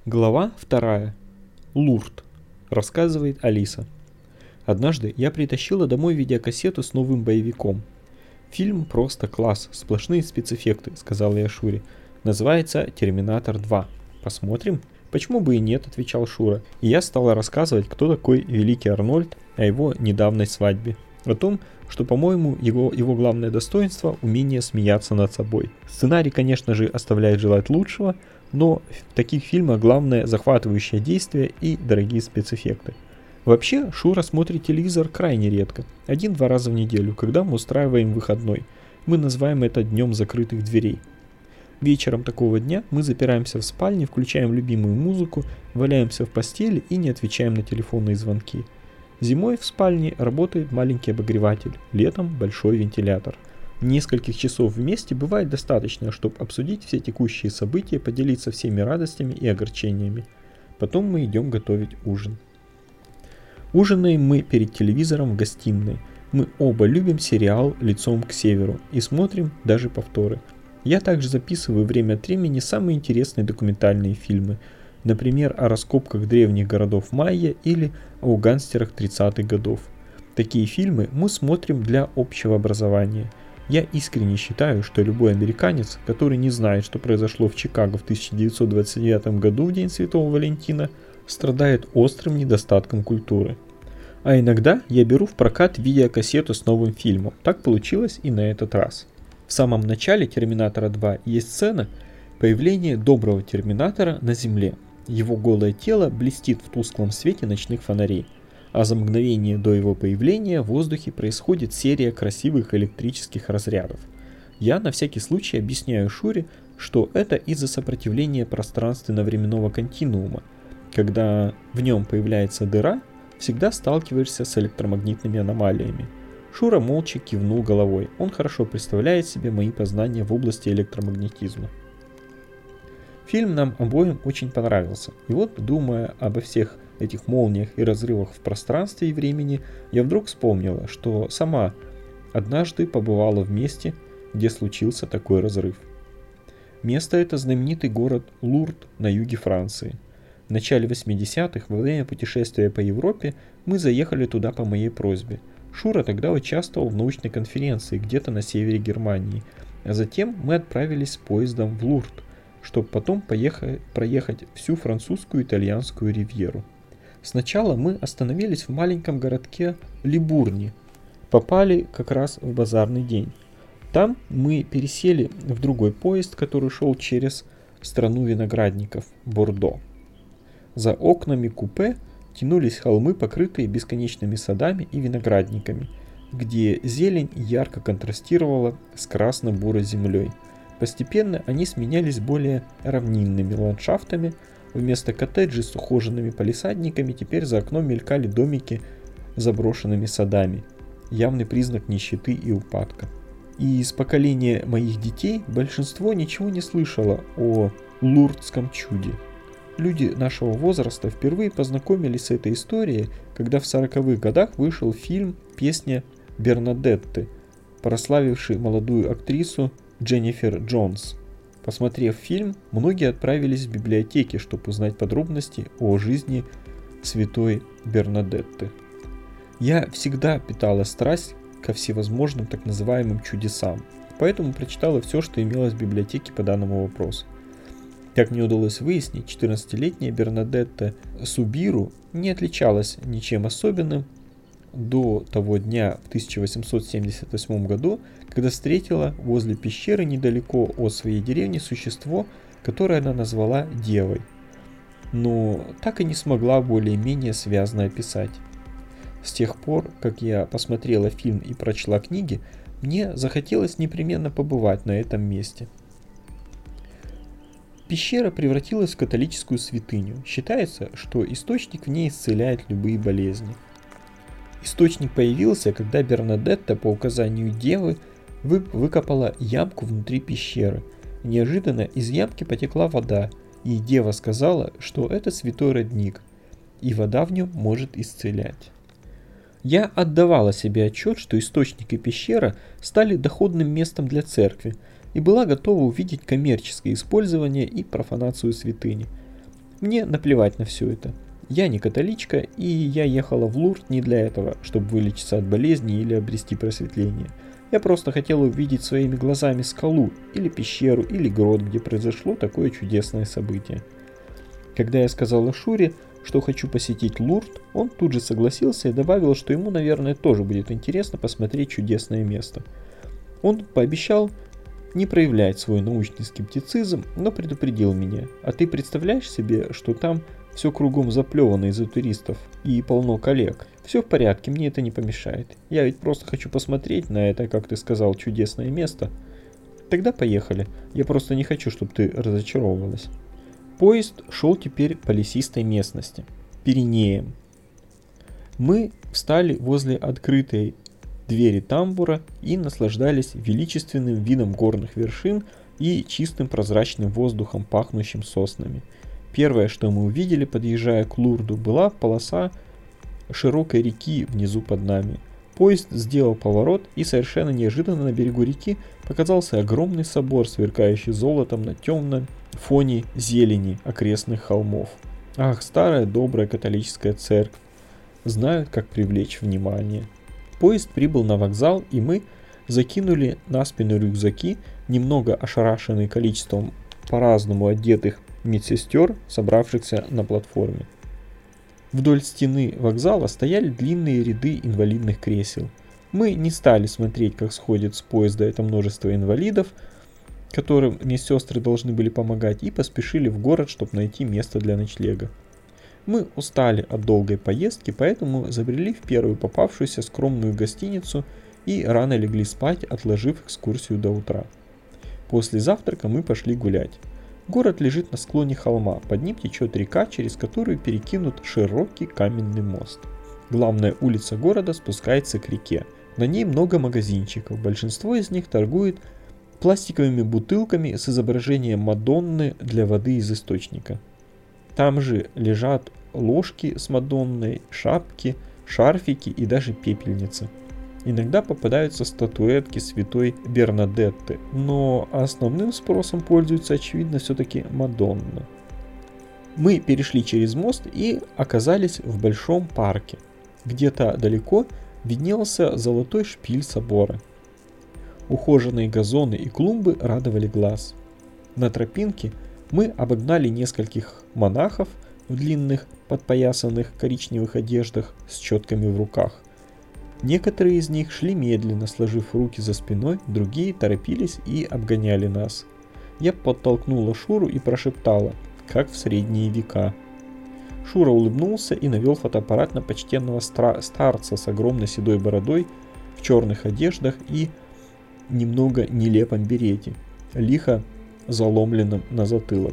Глава 2. Лурд. Рассказывает Алиса. Однажды я притащила домой видеокассету с новым боевиком. Фильм просто класс, сплошные спецэффекты, сказала я Шуре. Называется «Терминатор 2». Посмотрим? Почему бы и нет, отвечал Шура. И я стала рассказывать, кто такой великий Арнольд, о его недавней свадьбе. О том, что, по-моему, его главное достоинство – умение смеяться над собой. Сценарий, конечно же, оставляет желать лучшего, но в таких фильмах главное захватывающее действие и дорогие спецэффекты. Вообще, Шура смотрит телевизор крайне редко, 1-2 раза в неделю, когда мы устраиваем выходной. Мы называем это днем закрытых дверей. Вечером такого дня мы запираемся в спальне, включаем любимую музыку, валяемся в постели и не отвечаем на телефонные звонки. Зимой в спальне работает маленький обогреватель, летом большой вентилятор. Нескольких часов вместе бывает достаточно, чтобы обсудить все текущие события, поделиться всеми радостями и огорчениями. Потом мы идем готовить ужин. Ужинаем мы перед телевизором в гостиной. Мы оба любим сериал «Лицом к северу» и смотрим даже повторы. Я также записываю время от времени самые интересные документальные фильмы. Например, о раскопках древних городов майя или о гангстерах 30-х годов. Такие фильмы мы смотрим для общего образования. Я искренне считаю, что любой американец, который не знает, что произошло в Чикаго в 1929 году в День Святого Валентина, страдает острым недостатком культуры. А иногда я беру в прокат видеокассету с новым фильмом. Так получилось и на этот раз. В самом начале «Терминатора 2» есть сцена появления доброго Терминатора на Земле. Его голое тело блестит в тусклом свете ночных фонарей. А за мгновение до его появления в воздухе происходит серия красивых электрических разрядов. Я на всякий случай объясняю Шуре, что это из-за сопротивления пространственно-временного континуума. Когда в нем появляется дыра, всегда сталкиваешься с электромагнитными аномалиями. Шура молча кивнул головой, он хорошо представляет себе мои познания в области электромагнетизма. Фильм нам обоим очень понравился, и вот, думая обо всех этих молниях и разрывах в пространстве и времени, я вдруг вспомнила, что сама однажды побывала в месте, где случился такой разрыв. Место это знаменитый город Лурд на юге Франции. В начале 80-х, во время путешествия по Европе, мы заехали туда по моей просьбе. Шура тогда участвовал в научной конференции где-то на севере Германии, а затем мы отправились поездом в Лурд, чтобы потом проехать всю французскую и итальянскую ривьеру. Сначала мы остановились в маленьком городке Либурни, попали как раз в базарный день. Там мы пересели в другой поезд, который шел через страну виноградников Бордо. За окнами купе тянулись холмы, покрытые бесконечными садами и виноградниками, где зелень ярко контрастировала с красно-бурой землей. Постепенно они сменялись более равнинными ландшафтами. Вместо коттеджей с ухоженными палисадниками теперь за окном мелькали домики с заброшенными садами. Явный признак нищеты и упадка. И из поколения моих детей большинство ничего не слышало о лурдском чуде. Люди нашего возраста впервые познакомились с этой историей, когда в 40-х годах вышел фильм «Песня Бернадетты», прославивший молодую актрису Дженнифер Джонс. Посмотрев фильм, многие отправились в библиотеки, чтобы узнать подробности о жизни святой Бернадетты. Я всегда питала страсть ко всевозможным так называемым чудесам, поэтому прочитала все, что имелось в библиотеке по данному вопросу. Как мне удалось выяснить, 14-летняя Бернадетта Субиру не отличалась ничем особенным до того дня в 1878 году, когда встретила возле пещеры недалеко от своей деревни существо, которое она назвала Девой, но так и не смогла более-менее связно описать. С тех пор, как я посмотрела фильм и прочла книги, мне захотелось непременно побывать на этом месте. Пещера превратилась в католическую святыню. Считается, что источник в ней исцеляет любые болезни. Источник появился, когда Бернадетта по указанию Девы выкопала ямку внутри пещеры. Неожиданно из ямки потекла вода, и Дева сказала, что это святой родник, и вода в нем может исцелять. Я отдавала себе отчет, что источник и пещера стали доходным местом для церкви, и была готова увидеть коммерческое использование и профанацию святыни. Мне наплевать на все это. Я не католичка, и я ехала в Лурд не для этого, чтобы вылечиться от болезни или обрести просветление. Я просто хотела увидеть своими глазами скалу, или пещеру, или грот, где произошло такое чудесное событие. Когда я сказала Шуре, что хочу посетить Лурд, он тут же согласился и добавил, что ему, наверное, тоже будет интересно посмотреть чудесное место. Он пообещал не проявлять свой научный скептицизм, но предупредил меня. А ты представляешь себе, что там все кругом заплевано из-за туристов и полно коллег? Все в порядке, мне это не помешает. Я ведь просто хочу посмотреть на это, как ты сказал, чудесное место. Тогда поехали. Я просто не хочу, чтобы ты разочаровывалась. Поезд шел теперь по лесистой местности, Пиренеям. Мы встали возле открытой двери тамбура и наслаждались величественным видом горных вершин и чистым прозрачным воздухом, пахнущим соснами. Первое, что мы увидели, подъезжая к Лурду, была полоса широкой реки внизу под нами. Поезд сделал поворот, и совершенно неожиданно на берегу реки показался огромный собор, сверкающий золотом на темном фоне зелени окрестных холмов. Ах, старая добрая католическая церковь. Знают, как привлечь внимание. Поезд прибыл на вокзал, и мы закинули на спину рюкзаки, немного ошарашенные количеством по-разному одетых медсестер, собравшихся на платформе. Вдоль стены вокзала стояли длинные ряды инвалидных кресел. Мы не стали смотреть, как сходит с поезда это множество инвалидов, которым медсестры должны были помогать, и поспешили в город, чтобы найти место для ночлега. Мы устали от долгой поездки, поэтому забрели в первую попавшуюся скромную гостиницу и рано легли спать, отложив экскурсию до утра. После завтрака мы пошли гулять. Город лежит на склоне холма, под ним течет река, через которую перекинут широкий каменный мост. Главная улица города спускается к реке. На ней много магазинчиков, большинство из них торгует пластиковыми бутылками с изображением Мадонны для воды из источника. Там же лежат ложки с Мадонной, шапки, шарфики и даже пепельницы. Иногда попадаются статуэтки святой Бернадетты, но основным спросом пользуется, очевидно, все-таки Мадонна. Мы перешли через мост и оказались в большом парке. Где-то далеко виднелся золотой шпиль собора. Ухоженные газоны и клумбы радовали глаз. На тропинке мы обогнали нескольких монахов в длинных подпоясанных коричневых одеждах с четками в руках. Некоторые из них шли медленно, сложив руки за спиной, другие торопились и обгоняли нас. Я подтолкнула Шуру и прошептала, как в средние века. Шура улыбнулся и навел фотоаппарат на почтенного старца с огромной седой бородой, в черных одеждах и немного нелепом берете, лихо заломленном на затылок.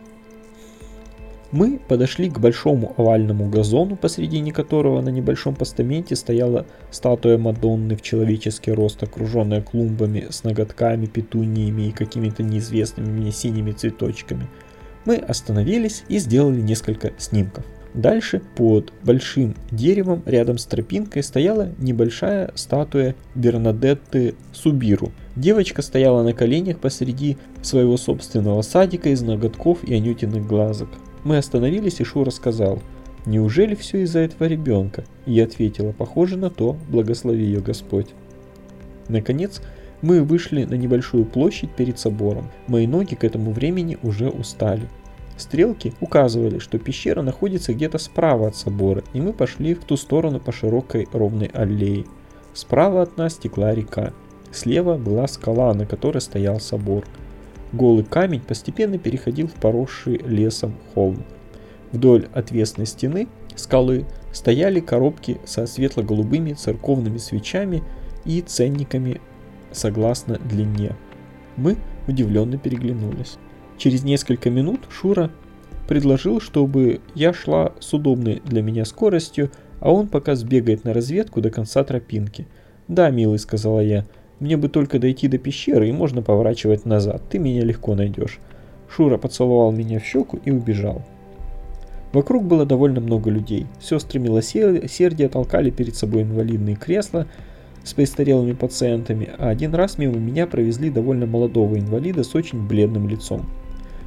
Мы подошли к большому овальному газону, посредине которого на небольшом постаменте стояла статуя Мадонны в человеческий рост, окруженная клумбами с ноготками, петуниями и какими-то неизвестными мне синими цветочками. Мы остановились и сделали несколько снимков. Дальше под большим деревом рядом с тропинкой стояла небольшая статуя Бернадетты Субиру. Девочка стояла на коленях посреди своего собственного садика из ноготков и анютиных глазок. Мы остановились, и Шура сказал: «Неужели все из-за этого ребенка?» И я ответила: «Похоже на то, благослови ее Господь». Наконец, мы вышли на небольшую площадь перед собором. Мои ноги к этому времени уже устали. Стрелки указывали, что пещера находится где-то справа от собора, и мы пошли в ту сторону по широкой ровной аллее. Справа от нас текла река. Слева была скала, на которой стоял собор. Голый камень постепенно переходил в поросший лесом холм. Вдоль отвесной стены скалы стояли коробки со светло-голубыми церковными свечами и ценниками согласно длине. Мы удивленно переглянулись. Через несколько минут Шура предложил, чтобы я шла с удобной для меня скоростью, а он пока сбегает на разведку до конца тропинки. «Да, милый», — сказала я, — «мне бы только дойти до пещеры, и можно поворачивать назад, ты меня легко найдешь». Шура поцеловал меня в щеку и убежал. Вокруг было довольно много людей. Сестры милосердия толкали перед собой инвалидные кресла с престарелыми пациентами, а один раз мимо меня провезли довольно молодого инвалида с очень бледным лицом.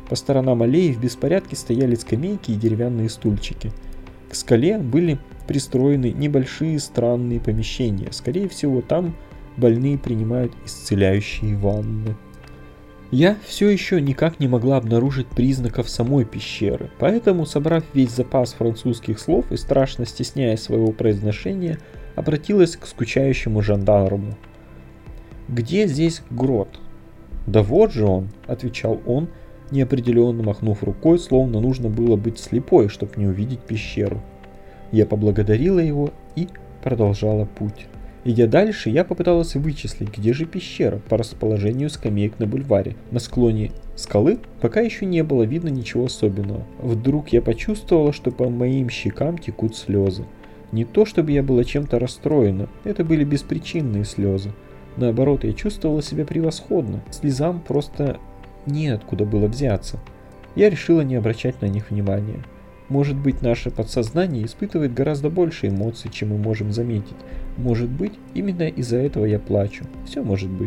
По сторонам аллеи в беспорядке стояли скамейки и деревянные стульчики. К скале были пристроены небольшие странные помещения. Скорее всего, там больные принимают исцеляющие ванны. Я все еще никак не могла обнаружить признаков самой пещеры, поэтому, собрав весь запас французских слов и страшно стесняя своего произношения, обратилась к скучающему жандарму. «Где здесь грот?» «Да вот же он», — отвечал он, неопределенно махнув рукой, словно нужно было быть слепой, чтобы не увидеть пещеру. Я поблагодарила его и продолжала путь. Идя дальше, я попыталась вычислить, где же пещера по расположению скамеек на бульваре. На склоне скалы пока еще не было видно ничего особенного. Вдруг я почувствовала, что по моим щекам текут слезы. Не то чтобы я была чем-то расстроена, это были беспричинные слезы. Наоборот, я чувствовала себя превосходно. Слезам просто неоткуда было взяться. Я решила не обращать на них внимания. Может быть, наше подсознание испытывает гораздо больше эмоций, чем мы можем заметить. Может быть, именно из-за этого я плачу. Все может быть.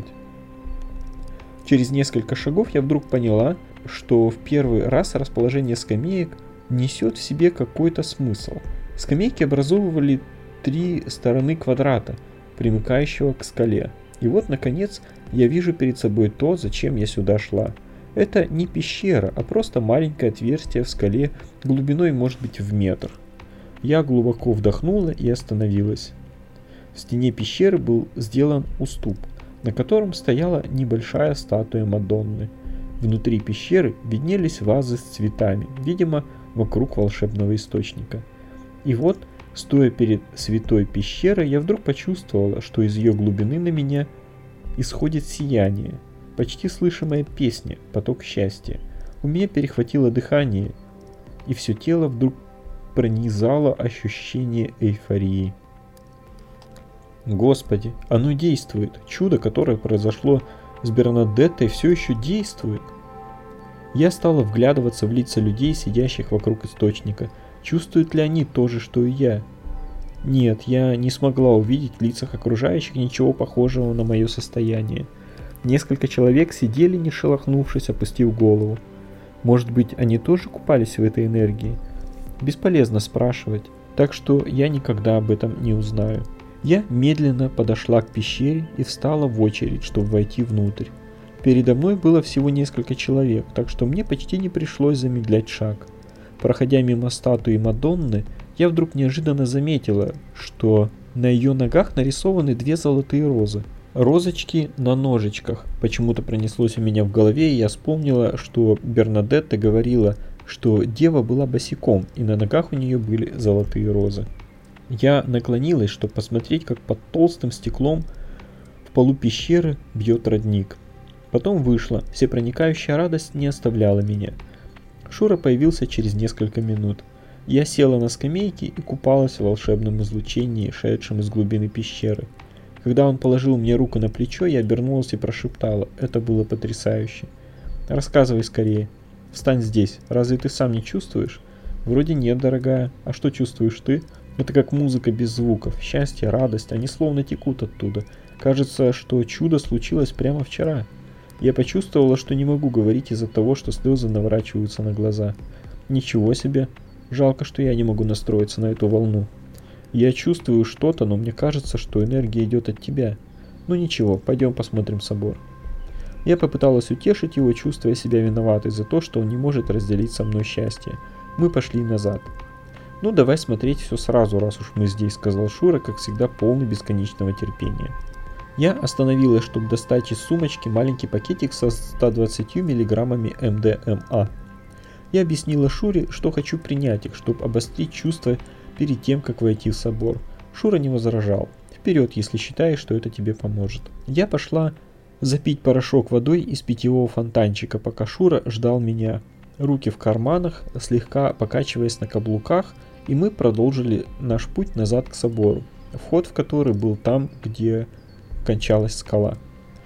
Через несколько шагов я вдруг поняла, что в первый раз расположение скамеек несет в себе какой-то смысл. Скамейки образовывали 3 стороны квадрата, примыкающего к скале. И вот, наконец, я вижу перед собой то, зачем я сюда шла. Это не пещера, а просто маленькое отверстие в скале глубиной может быть в метр. Я глубоко вдохнула и остановилась. В стене пещеры был сделан уступ, на котором стояла небольшая статуя Мадонны. Внутри пещеры виднелись вазы с цветами, видимо, вокруг волшебного источника. И вот, стоя перед святой пещерой, я вдруг почувствовала, что из ее глубины на меня исходит сияние. Почти слышимая песня, поток счастья. У меня перехватило дыхание, и все тело вдруг пронизало ощущение эйфории. Господи, оно действует. Чудо, которое произошло с Бернадеттой, все еще действует. Я стала вглядываться в лица людей, сидящих вокруг источника. Чувствуют ли они то же, что и я? Нет, я не смогла увидеть в лицах окружающих ничего похожего на мое состояние. Несколько человек сидели, не шелохнувшись, опустив голову. Может быть, они тоже купались в этой энергии? Бесполезно спрашивать, так что я никогда об этом не узнаю. Я медленно подошла к пещере и встала в очередь, чтобы войти внутрь. Передо мной было всего несколько человек, так что мне почти не пришлось замедлять шаг. Проходя мимо статуи Мадонны, я вдруг неожиданно заметила, что на ее ногах нарисованы 2 золотые розы. Розочки на ножичках. Почему-то пронеслось у меня в голове, и я вспомнила, что Бернадетта говорила, что дева была босиком, и на ногах у нее были золотые розы. Я наклонилась, чтобы посмотреть, как под толстым стеклом в полу пещеры бьет родник. Потом вышла, всепроникающая радость не оставляла меня. Шура появился через несколько минут. Я села на скамейке и купалась в волшебном излучении, шедшем из глубины пещеры. Когда он положил мне руку на плечо, я обернулась и прошептала. Это было потрясающе. Рассказывай скорее. Встань здесь. Разве ты сам не чувствуешь? Вроде нет, дорогая. А что чувствуешь ты? Это как музыка без звуков. Счастье, радость, они словно текут оттуда. Кажется, что чудо случилось прямо вчера. Я почувствовала, что не могу говорить из-за того, что слезы наворачиваются на глаза. Ничего себе. Жалко, что я не могу настроиться на эту волну. Я чувствую что-то, но мне кажется, что энергия идет от тебя. Ну ничего, пойдем посмотрим собор. Я попыталась утешить его, чувствуя себя виноватой за то, что он не может разделить со мной счастье. Мы пошли назад. Ну давай смотреть все сразу, раз уж мы здесь, сказал Шура, как всегда полный бесконечного терпения. Я остановилась, чтобы достать из сумочки маленький пакетик со 120 миллиграммами МДМА. Я объяснила Шуре, что хочу принять их, чтобы обострить чувства перед тем, как войти в собор. Шура не возражал. Вперед, если считаешь, что это тебе поможет. Я пошла запить порошок водой из питьевого фонтанчика, пока Шура ждал меня. Руки в карманах, слегка покачиваясь на каблуках, и мы продолжили наш путь назад к собору, вход в который был там, где кончалась скала.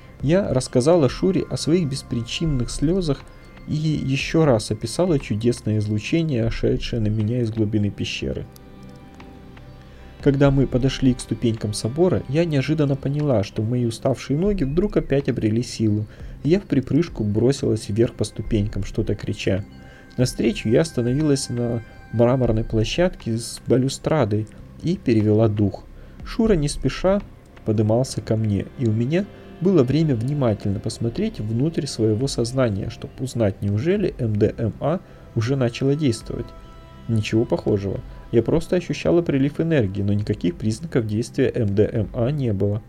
Я рассказала Шуре о своих беспричинных слезах и еще раз описала чудесное излучение, шедшее на меня из глубины пещеры. Когда мы подошли к ступенькам собора, я неожиданно поняла, что мои уставшие ноги вдруг опять обрели силу, и я в припрыжку бросилась вверх по ступенькам, что-то крича. Навстречу я остановилась на мраморной площадке с балюстрадой и перевела дух. Шура не спеша подымался ко мне, и у меня было время внимательно посмотреть внутрь своего сознания, чтобы узнать, неужели МДМА уже начало действовать. Ничего похожего. Я просто ощущала прилив энергии, но никаких признаков действия МДМА не было.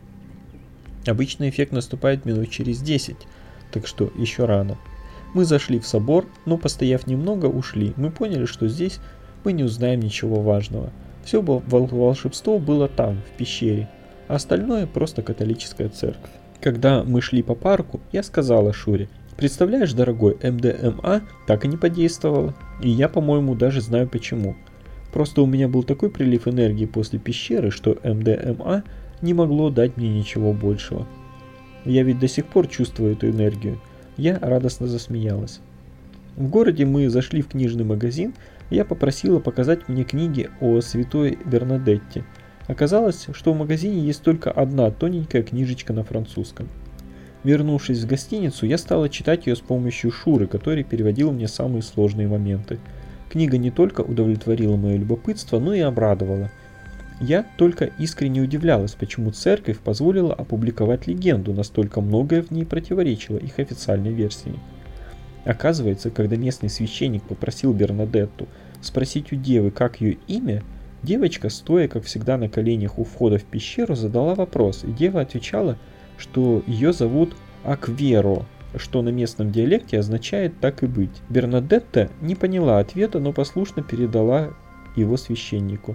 Обычно эффект наступает минут через 10, так что еще рано. Мы зашли в собор, но постояв немного, ушли. Мы поняли, что здесь мы не узнаем ничего важного. Все волшебство было там, в пещере, а остальное просто католическая церковь. Когда мы шли по парку, я сказала Шуре: «Представляешь, дорогой, МДМА так и не подействовала. И я, по-моему, даже знаю почему. Просто у меня был такой прилив энергии после пещеры, что МДМА не могло дать мне ничего большего. Я ведь до сих пор чувствую эту энергию». Я радостно засмеялась. В городе мы зашли в книжный магазин, и я попросила показать мне книги о святой Бернадетте. Оказалось, что в магазине есть только одна тоненькая книжечка на французском. Вернувшись в гостиницу, я стала читать ее с помощью Шуры, который переводил мне самые сложные моменты. Книга не только удовлетворила мое любопытство, но и обрадовала. Я только искренне удивлялась, почему церковь позволила опубликовать легенду, настолько многое в ней противоречило их официальной версии. Оказывается, когда местный священник попросил Бернадетту спросить у девы, как ее имя, девочка, стоя, как всегда, на коленях у входа в пещеру, задала вопрос, и дева отвечала, что ее зовут Акверо, что на местном диалекте означает «так и быть». Бернадетта не поняла ответа, но послушно передала его священнику.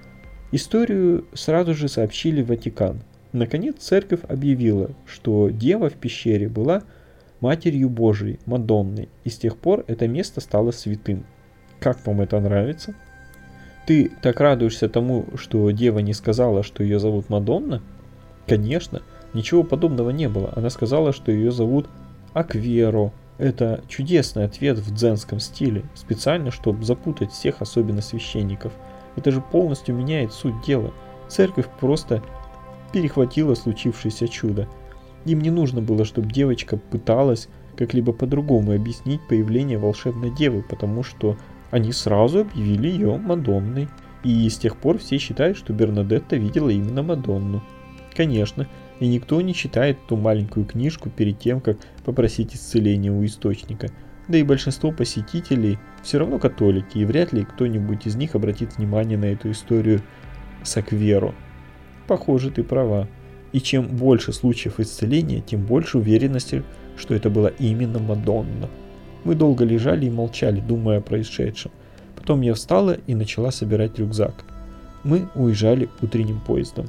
Историю сразу же сообщили в Ватикан. Наконец церковь объявила, что дева в пещере была Матерью Божией, Мадонной, и с тех пор это место стало святым. Как вам это нравится? Ты так радуешься тому, что дева не сказала, что ее зовут Мадонна? Конечно, ничего подобного не было. Она сказала, что ее зовут Акверо. Это чудесный ответ в дзенском стиле, специально, чтобы запутать всех, особенно священников. Это же полностью меняет суть дела. Церковь просто перехватила случившееся чудо. Им не нужно было, чтобы девочка пыталась как-либо по-другому объяснить появление волшебной девы, потому что они сразу объявили ее Мадонной. И с тех пор все считают, что Бернадетта видела именно Мадонну. Конечно, и никто не читает ту маленькую книжку перед тем, как попросить исцеления у источника. Да и большинство посетителей все равно католики, и вряд ли кто-нибудь из них обратит внимание на эту историю с Акверо. Похоже, ты права. И чем больше случаев исцеления, тем больше уверенности, что это была именно Мадонна. Мы долго лежали и молчали, думая о происшедшем. Потом я встала и начала собирать рюкзак. Мы уезжали утренним поездом.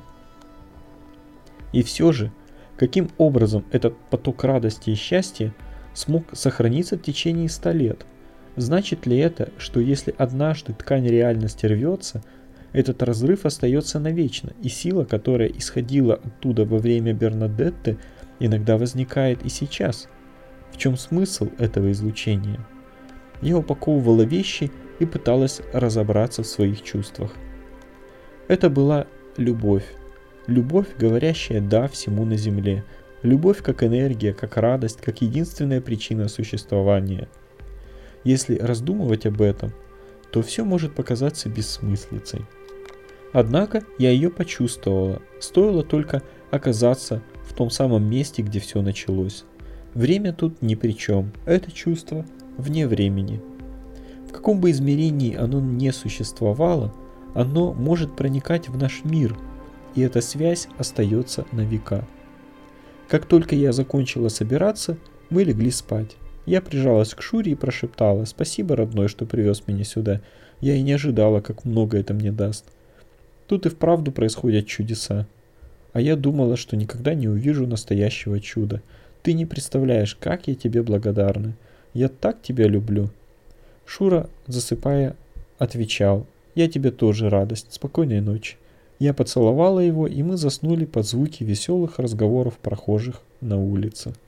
И все же, каким образом этот поток радости и счастья смог сохраниться в течение 100 лет? Значит ли это, что если однажды ткань реальности рвется, этот разрыв остается навечно, и сила, которая исходила оттуда во время Бернадетты, иногда возникает и сейчас? В чем смысл этого излучения? Я упаковывала вещи и пыталась разобраться в своих чувствах. Это была любовь. Любовь, говорящая «да» всему на земле. Любовь как энергия, как радость, как единственная причина существования. Если раздумывать об этом, то все может показаться бессмыслицей. Однако я ее почувствовала, стоило только оказаться в том самом месте, где все началось. Время тут ни при чем, это чувство вне времени. В каком бы измерении оно ни существовало, оно может проникать в наш мир, и эта связь остается на века. Как только я закончила собираться, мы легли спать. Я прижалась к Шуре и прошептала: «Спасибо, родной, что привез меня сюда. Я и не ожидала, как много это мне даст. Тут и вправду происходят чудеса. А я думала, что никогда не увижу настоящего чуда. Ты не представляешь, как я тебе благодарна. Я так тебя люблю». Шура, засыпая, отвечал: «Я тебе тоже, радость. Спокойной ночи». Я поцеловала его, и мы заснули под звуки веселых разговоров прохожих на улице.